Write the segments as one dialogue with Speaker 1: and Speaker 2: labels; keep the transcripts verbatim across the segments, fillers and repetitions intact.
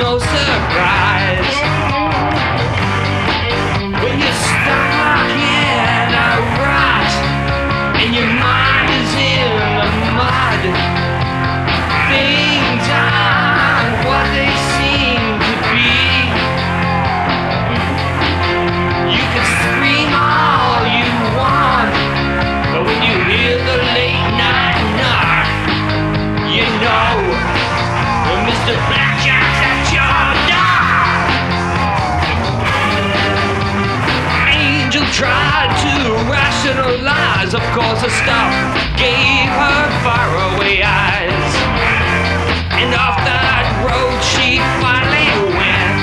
Speaker 1: no surprise. When you're stuck in a rut and your mind is in the mud, things aren't what they seem to be. You can scream all you want, but when you hear the late night knock, you know well, Mister Blackjack's at your door. Angel tried to rationalize, of course the stuff gave her faraway eyes. And off that road she finally went.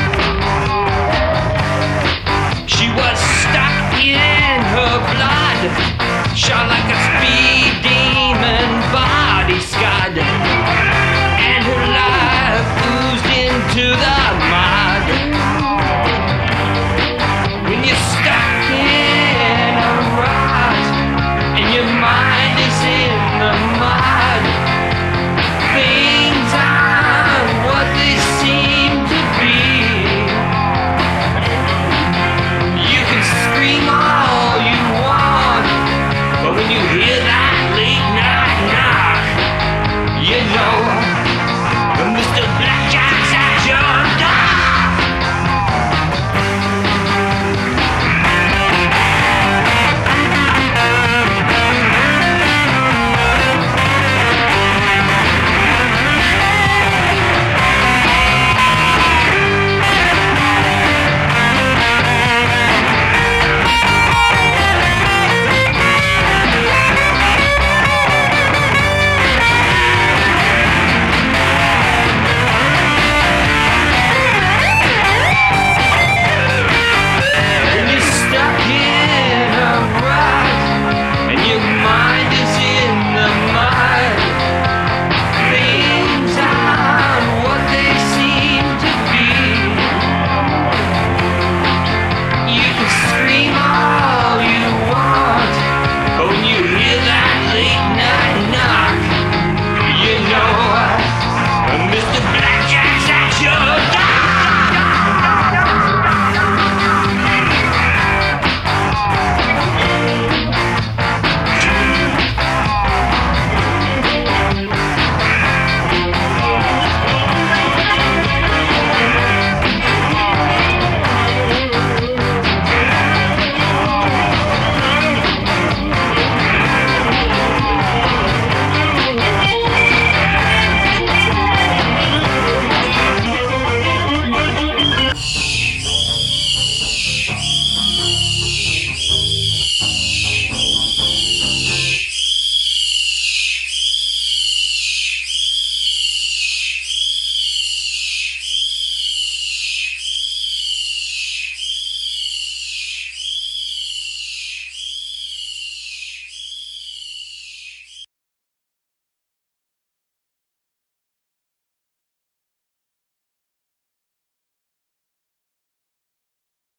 Speaker 1: She was stuck in her blood, shot like